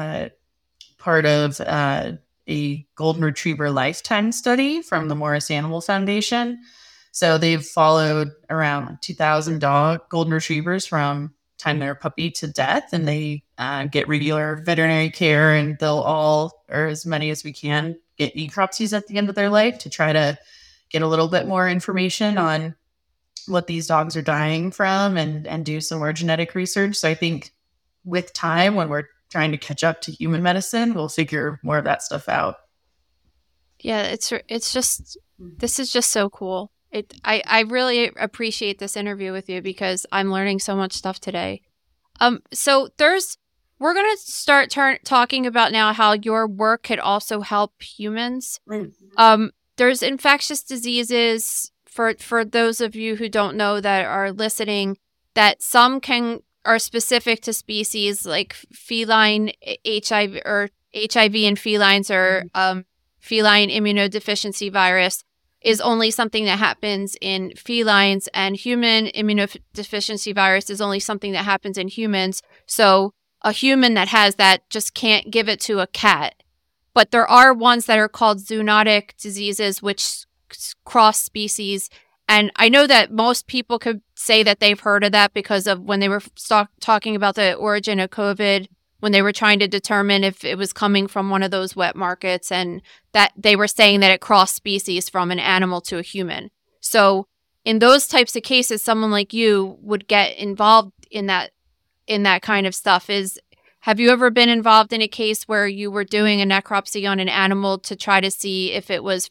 part of a golden retriever lifetime study from the Morris Animal Foundation. So they've followed around 2,000 golden retrievers from time they're a puppy to death, and they get regular veterinary care, and they'll all, or as many as we can, get necropsies at the end of their life to try to get a little bit more information on what these dogs are dying from and do some more genetic research. So I think with time, when we're trying to catch up to human medicine, we'll figure more of that stuff out. Yeah, it's just, this is just so cool. I really appreciate this interview with you because I'm learning so much stuff today. So we're going to start talking about now how your work could also help humans. There's infectious diseases, for those of you who don't know that are listening, that some are specific to species like feline HIV or HIV in felines, or feline immunodeficiency virus is only something that happens in felines, and human immunodeficiency virus is only something that happens in humans. So a human that has that just can't give it to a cat. But there are ones that are called zoonotic diseases, which cross species. And I know that most people could say that they've heard of that because of when they were talking about the origin of COVID, when they were trying to determine if it was coming from one of those wet markets, and that they were saying that it crossed species from an animal to a human. So in those types of cases, someone like you would get involved in that kind of stuff. Have you ever been involved in a case where you were doing a necropsy on an animal to try to see if it was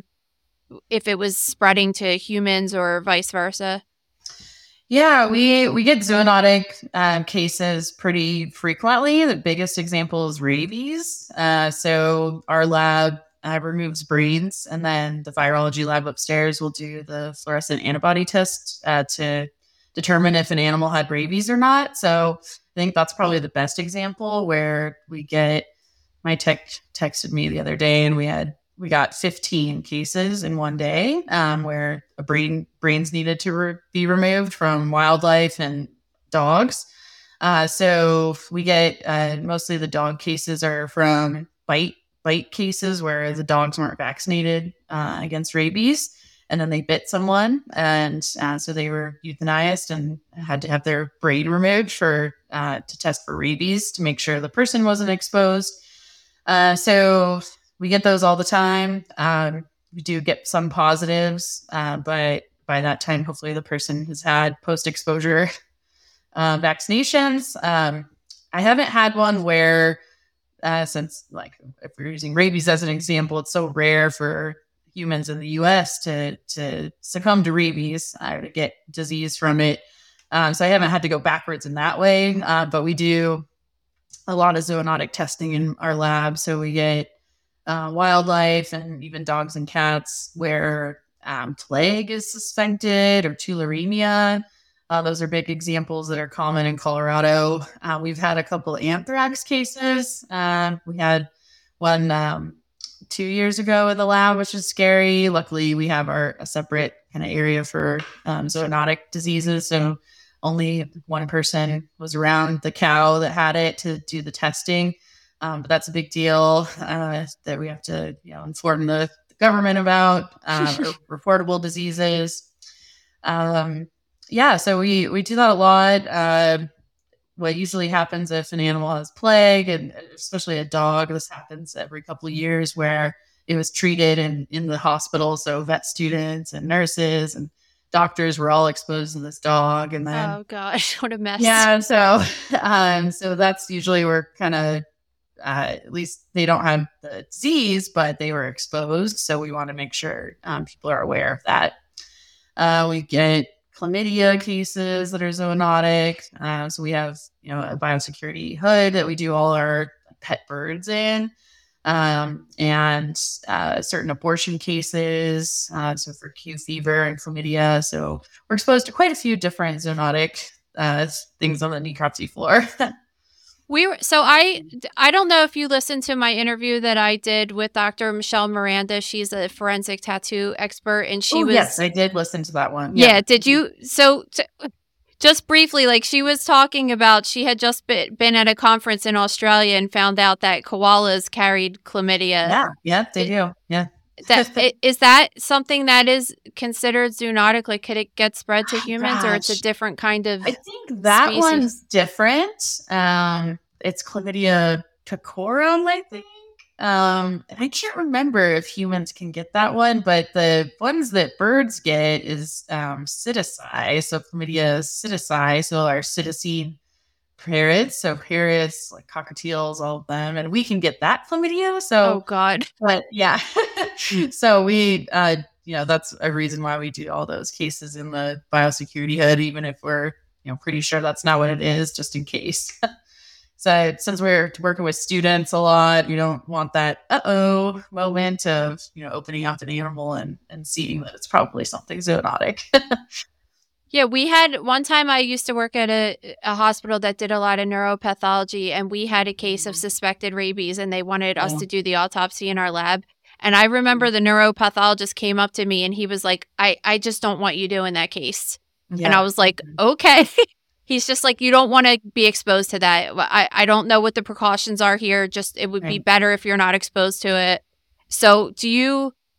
spreading to humans or vice versa? Yeah, we get zoonotic cases pretty frequently. The biggest example is rabies. So our lab removes brains, and then the virology lab upstairs will do the fluorescent antibody test to determine if an animal had rabies or not. So I think that's probably the best example where my tech texted me the other day, and we got 15 cases in one day where brains needed to be removed from wildlife and dogs. So we get mostly the dog cases are from bite cases where the dogs weren't vaccinated against rabies, and then they bit someone, and so they were euthanized and had to have their brain removed to test for rabies to make sure the person wasn't exposed. So we get those all the time. We do get some positives, but by that time, hopefully the person has had post-exposure vaccinations. I haven't had one where, since like if we're using rabies as an example, it's so rare for humans in the U.S. to succumb to rabies or to get disease from it. So I haven't had to go backwards in that way, but we do a lot of zoonotic testing in our lab. So we get wildlife and even dogs and cats where plague is suspected or tularemia. Those are big examples that are common in Colorado. We've had a couple of anthrax cases. We had one 2 years ago in the lab, which is scary. Luckily, we have a separate kind of area for zoonotic diseases. So only one person was around the cow that had it to do the testing. But that's a big deal that we have to inform the government about, reportable diseases. So we do that a lot. What usually happens if an animal has plague, and especially a dog, this happens every couple of years where it was treated in the hospital. So vet students and nurses and doctors were all exposed to this dog. And then, oh gosh, what a mess. Yeah. So, so that's usually where kind of, at least they don't have the disease, but they were exposed. So we want to make sure people are aware of that. We get chlamydia cases that are zoonotic. So we have, a biosecurity hood that we do all our pet birds in, and certain abortion cases. So for Q fever and chlamydia. So we're exposed to quite a few different zoonotic things on the necropsy floor. I don't know if you listened to my interview that I did with Dr. Michelle Miranda. She's a forensic tattoo expert, and yes, I did listen to that one. Yeah. Did you? So just briefly, like she was talking about, she had just been at a conference in Australia and found out that koalas carried chlamydia. Yeah, they do. Yeah. Is that something that is considered zoonotic? Like, could it get spread to humans, or it's a different kind of? I think that species? One's different. It's Chlamydia pecorum, I think. I can't remember if humans can get that one, but the ones that birds get is psittaci. So Chlamydia psittaci. So our psittacine parrots, so parrots like cockatiels, all of them, and we can get that chlamydia. So oh god, but yeah. So we that's a reason why we do all those cases in the biosecurity hood, even if we're pretty sure that's not what it is, just in case. So since we're working with students a lot, you don't want that moment of opening up an animal and seeing that it's probably something zoonotic. Yeah, we had one time I used to work at a hospital that did a lot of neuropathology, and we had a case of suspected rabies, and they wanted us to do the autopsy in our lab. And I remember the neuropathologist came up to me and he was like, I just don't want you doing that case. Yeah. And I was like, okay. He's just like, you don't want to be exposed to that. I don't know what the precautions are here. Just it would be better if you're not exposed to it. So do you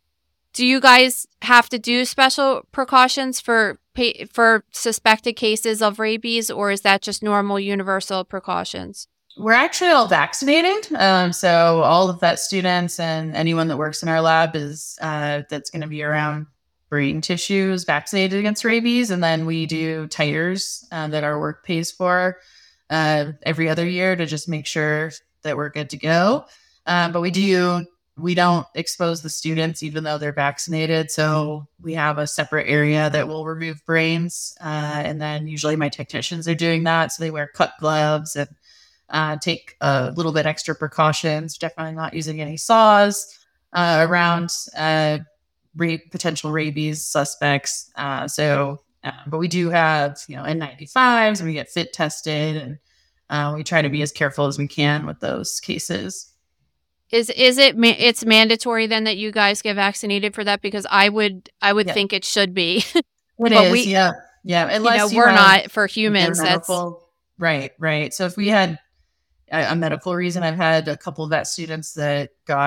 do you guys have to do special precautions for suspected cases of rabies, or is that just normal universal precautions? We're actually all vaccinated. So all of vet students and anyone that works in our lab is that's going to be around brain tissue is vaccinated against rabies. And then we do titers that our work pays for every other year to just make sure that we're good to go. But we don't expose the students even though they're vaccinated. So we have a separate area that will remove brains. And then usually my technicians are doing that. So they wear cut gloves and take a little bit extra precautions, definitely not using any saws around potential rabies suspects. But we do have, N95s and we get fit tested, and we try to be as careful as we can with those cases. Is it it's mandatory then that you guys get vaccinated for that? Because I would think it should be. It is, yeah. Unless we're not for humans. That's right. So if we had a medical reason, I've had a couple of vet students that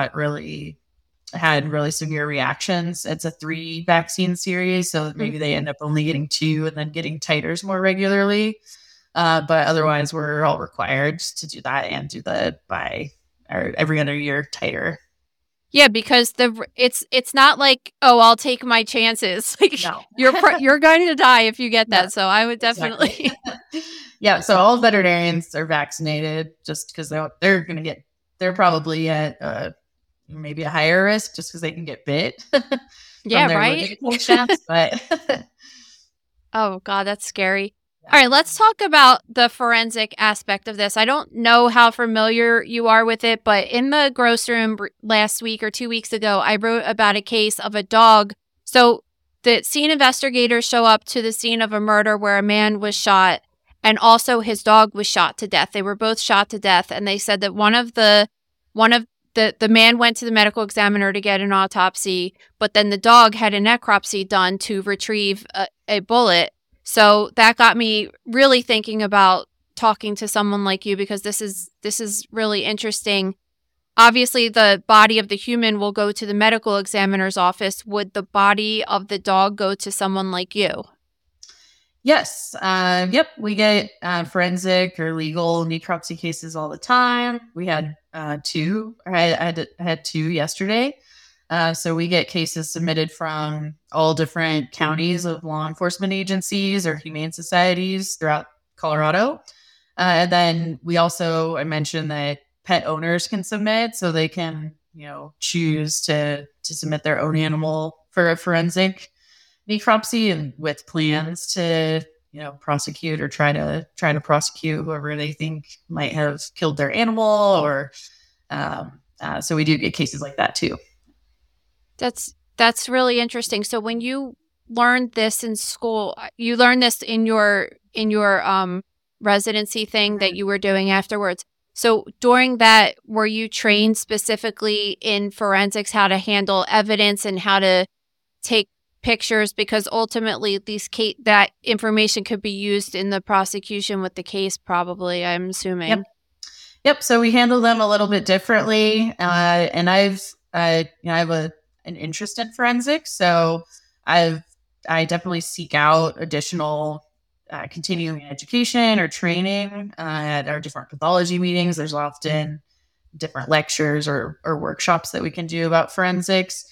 had really severe reactions. It's a 3 vaccine series, so maybe they end up only getting 2 and then getting titers more regularly. But otherwise, we're all required to do that and do the every other year titer. Yeah, because it's not like, oh, I'll take my chances. Like, no. you're going to die if you get that. Yeah, so I would definitely. Exactly. Yeah. So all veterinarians are vaccinated just because they're probably at maybe a higher risk just because they can get bit. Yeah. Right. But oh God, that's scary. All right, let's talk about the forensic aspect of this. I don't know how familiar you are with it, but in the gross room last week or 2 weeks ago, I wrote about a case of a dog. So the scene investigators show up to the scene of a murder where a man was shot and also his dog was shot to death. They were both shot to death, and they said that the man went to the medical examiner to get an autopsy, but then the dog had a necropsy done to retrieve a bullet. So that got me really thinking about talking to someone like you, because this is really interesting. Obviously, the body of the human will go to the medical examiner's office. Would the body of the dog go to someone like you? Yes. Yep. We get forensic or legal necropsy cases all the time. We had 2. I had 2 yesterday. So we get cases submitted from all different counties of law enforcement agencies or humane societies throughout Colorado. And then I mentioned that pet owners can submit, so they can, choose to submit their own animal for a forensic necropsy, and with plans to, prosecute or try to prosecute whoever they think might have killed their animal, or so we do get cases like that too. That's really interesting. So when you learned this in school, you learned this in your residency thing that you were doing afterwards. So during that, were you trained specifically in forensics, how to handle evidence and how to take pictures? Because ultimately that information could be used in the prosecution with the case, probably, I'm assuming. Yep. So we handle them a little bit differently. And I have an interest in forensics, so I definitely seek out additional continuing education or training at our different pathology meetings. There's often different lectures or workshops that we can do about forensics.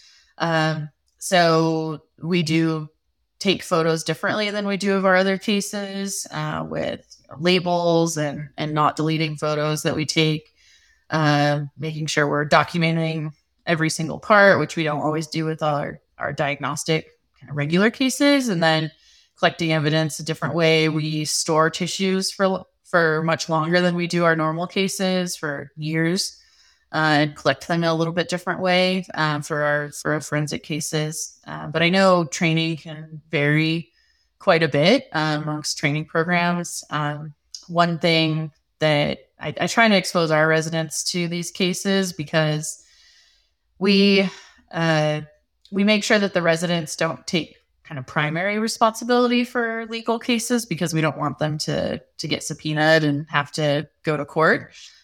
So we do take photos differently than we do of our other cases, with labels and not deleting photos that we take, making sure we're documenting every single part, which we don't always do with our diagnostic kind of regular cases, and then collecting evidence a different way. We store tissues for much longer than we do our normal cases, for years, and collect them in a little bit different way for our forensic cases. But I know training can vary quite a bit amongst training programs. One thing that I try to expose our residents to these cases, because we make sure that the residents don't take kind of primary responsibility for legal cases, because we don't want them to get subpoenaed and have to go to court.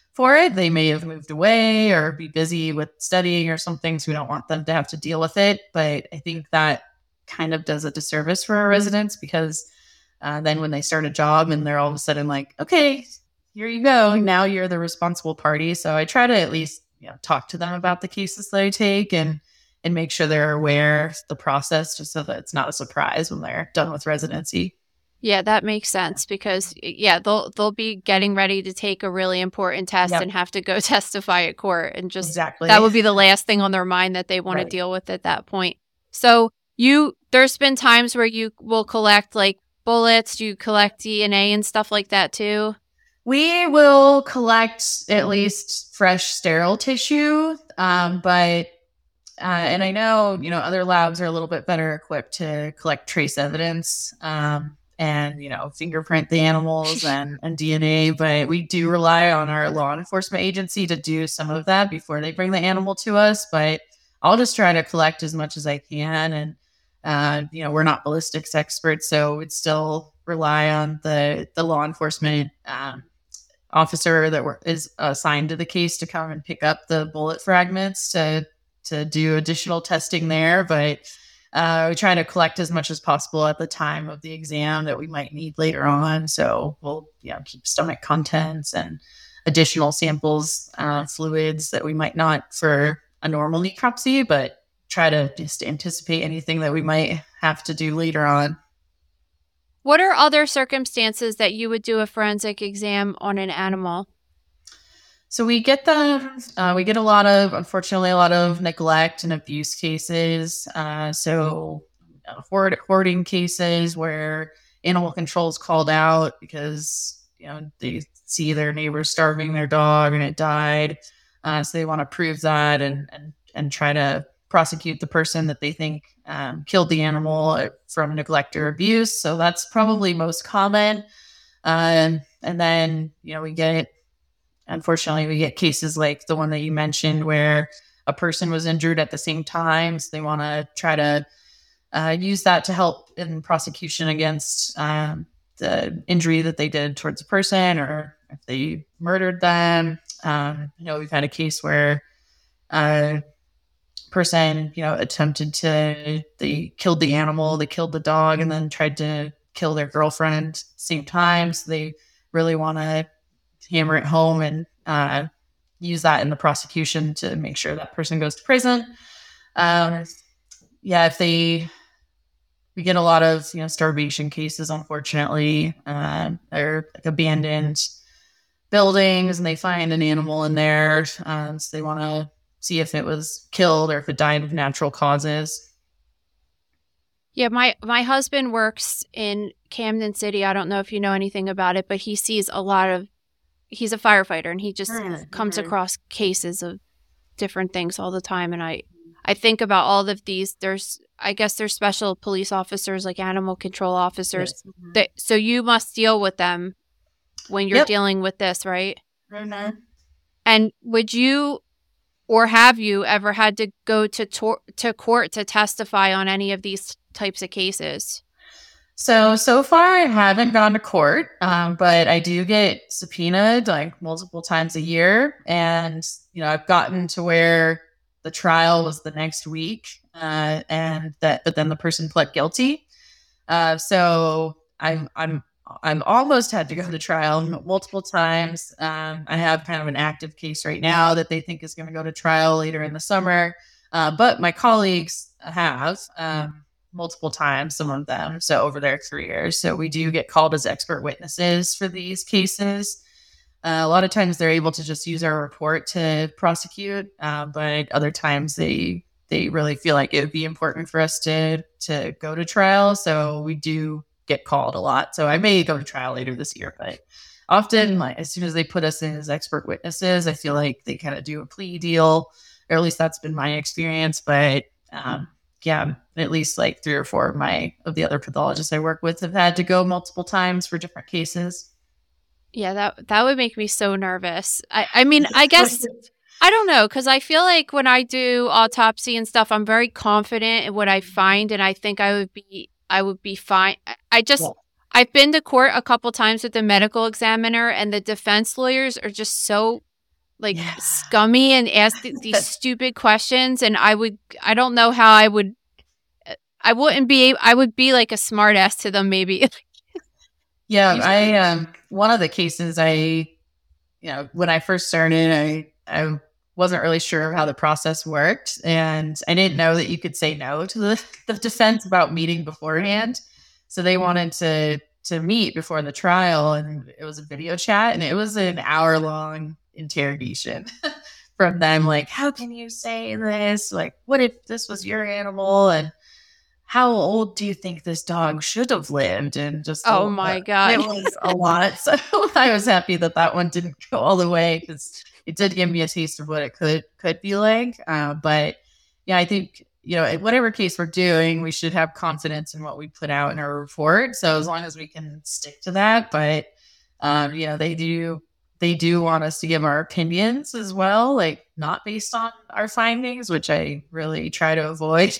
for it. They may have moved away or be busy with studying or something, so we don't want them to have to deal with it. But I think that kind of does a disservice for our residents, because then when they start a job and they're all of a sudden like, okay, here you go, now you're the responsible party. So I try to at least talk to them about the cases that I take and make sure they're aware of the process, just so that it's not a surprise when they're done with residency. Yeah, that makes sense, because they'll be getting ready to take a really important test and have to go testify at court, and just that would be the last thing on their mind that they want to deal with at that point. So there's been times where you will collect like bullets, do you collect DNA and stuff like that too? We will collect at least fresh sterile tissue, but and I know other labs are a little bit better equipped to collect trace evidence and fingerprint the animals and DNA, but we do rely on our law enforcement agency to do some of that before they bring the animal to us. But I'll just try to collect as much as I can, and we're not ballistics experts, so we'd still rely on the law enforcement officer that is assigned to the case to come and pick up the bullet fragments to do additional testing there. But we try to collect as much as possible at the time of the exam that we might need later on. So we'll keep stomach contents and additional samples, fluids that we might not for a normal necropsy, but try to just anticipate anything that we might have to do later on. What are other circumstances that you would do a forensic exam on an animal? So we get unfortunately, a lot of neglect and abuse cases. Hoarding cases where animal control is called out because, they see their neighbors starving their dog and it died. So they want to prove that and try to prosecute the person that they think killed the animal from neglect or abuse. So that's probably most common. And then, unfortunately, we get cases like the one that you mentioned where a person was injured at the same time. So they want to try to use that to help in prosecution against the injury that they did towards a person, or if they murdered them. We've had a case where person, they killed the animal, they killed the dog, and then tried to kill their girlfriend at the same time. So they really want to hammer it home and use that in the prosecution to make sure that person goes to prison. We get a lot of starvation cases, unfortunately. They're like abandoned buildings, and they find an animal in there, so they want to see if it was killed or if it died of natural causes. Yeah, my husband works in Camden City. I don't know if you know anything about it, but he sees he's a firefighter, and he just comes across cases of different things all the time. And I think about all of these. There's special police officers, like animal control officers. Yes. So you must deal with them when you're dealing with this, right? Mm-hmm. And would you, or have you ever had to go to court to testify on any of these types of cases? So far I haven't gone to court, but I do get subpoenaed like multiple times a year. And, I've gotten to where the trial was the next week, but then the person pled guilty. So I'm almost had to go to trial multiple times. I have kind of an active case right now that they think is going to go to trial later in the summer. But my colleagues have multiple times, some of them, so over their careers. So we do get called as expert witnesses for these cases. A lot of times they're able to just use our report to prosecute, but other times they really feel like it would be important for us to go to trial. So we do get called a lot. So I may go to trial later this year, but often, like, as soon as they put us in as expert witnesses, I feel like they kind of do a plea deal, or at least that's been my experience. But at least like 3 or 4 of the other pathologists I work with have had to go multiple times for different cases. Yeah, that would make me so nervous. I mean, I guess, I don't know, because I feel like when I do autopsy and stuff, I'm very confident in what I find, and I think I would be fine. I've been to court a couple times with the medical examiner, and the defense lawyers are just so like scummy and ask these stupid questions. And I don't know how I would be like a smart ass to them maybe. Yeah. One of the cases when I first started, I wasn't really sure how the process worked. And I didn't know that you could say no to the defense about meeting beforehand. So they wanted to meet before the trial, and it was a video chat, and it was an hour-long interrogation from them. Like, how can you say this? Like, what if this was your animal? And how old do you think this dog should have lived? And just, oh my God, it was a lot. So I was happy that one didn't go all the way, because it did give me a taste of what it could be like. But yeah, I think, in whatever case we're doing, we should have confidence in what we put out in our report. So as long as we can stick to that, but they do want us to give our opinions as well, like not based on our findings, which I really try to avoid.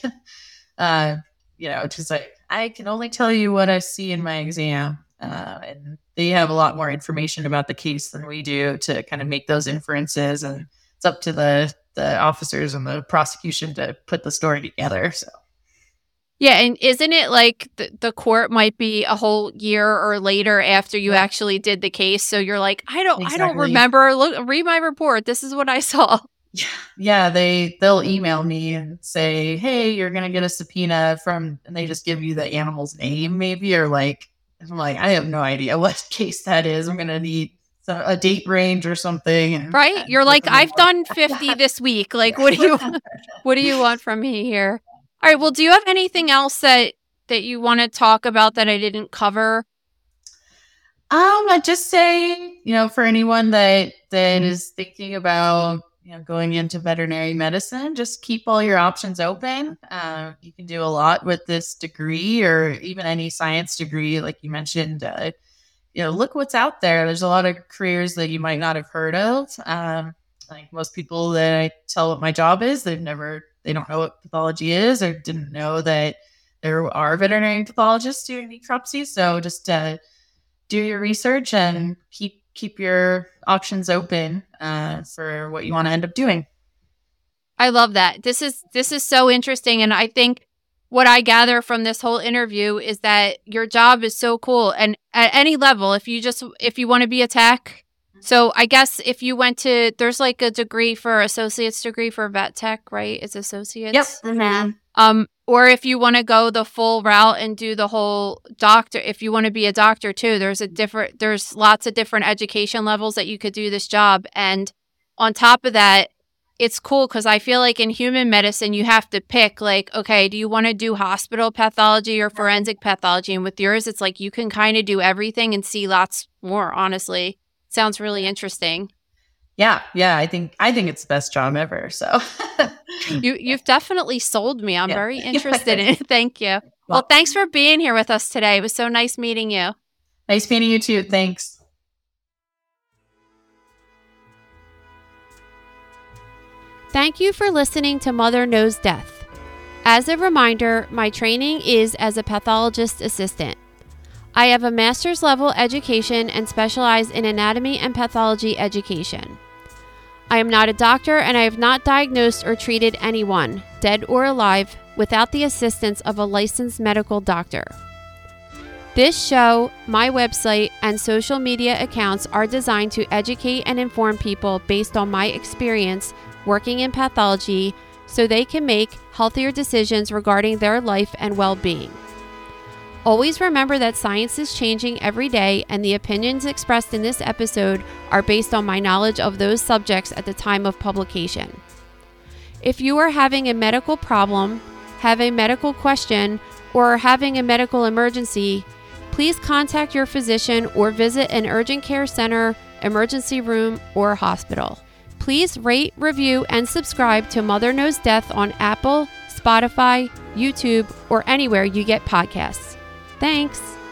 Just like, I can only tell you what I see in my exam. And they have a lot more information about the case than we do to kind of make those inferences. And it's up to the officers and the prosecution to put the story together. So. Yeah. And isn't it like the court might be a whole year or later after you actually did the case? So you're like, I don't remember. Read my report. This is what I saw. Yeah. They'll email me and say, hey, you're going to get a subpoena and they just give you the animal's name maybe, or like, I'm like, I have no idea what case that is. I'm going to need a date range or something. Right? You're like, I've done 50 this week. Like, what do you want from me here? All right. Well, do you have anything else that you want to talk about that I didn't cover? I'd just say, for anyone that is thinking about, going into veterinary medicine, just keep all your options open. You can do a lot with this degree, or even any science degree, like you mentioned. Look what's out there. There's a lot of careers that you might not have heard of. Like most people that I tell what my job is, they don't know what pathology is, or didn't know that there are veterinary pathologists doing necropsy. So just do your research and keep your options open for what you want to end up doing. I love that. This is so interesting. And I think what I gather from this whole interview is that your job is so cool. And at any level, if you want to be a tech, so I guess if you went to, there's like a degree for associate's degree for vet tech, right? It's associates. Yep. Mm-hmm. Or if you want to go the full route and do the whole doctor, if you want to be a doctor too, there's lots of different education levels that you could do this job. And on top of that, it's cool because I feel like in human medicine, you have to pick like, okay, do you want to do hospital pathology or forensic pathology? And with yours, it's like you can kind of do everything and see lots more, honestly. Sounds really interesting. Yeah. I think it's the best job ever. So you've definitely sold me. I'm very interested in it. Thank you. Well, thanks for being here with us today. It was so nice meeting you. Nice meeting you too. Thanks. Thank you for listening to Mother Knows Death. As a reminder, my training is as a pathologist assistant. I have a master's level education and specialize in anatomy and pathology education. I am not a doctor, and I have not diagnosed or treated anyone, dead or alive, without the assistance of a licensed medical doctor. This show, my website, and social media accounts are designed to educate and inform people based on my experience working in pathology so they can make healthier decisions regarding their life and well-being. Always remember that science is changing every day, and the opinions expressed in this episode are based on my knowledge of those subjects at the time of publication. If you are having a medical problem, have a medical question, or are having a medical emergency, please contact your physician or visit an urgent care center, emergency room, or hospital. Please rate, review, and subscribe to Mother Knows Death on Apple, Spotify, YouTube, or anywhere you get podcasts. Thanks.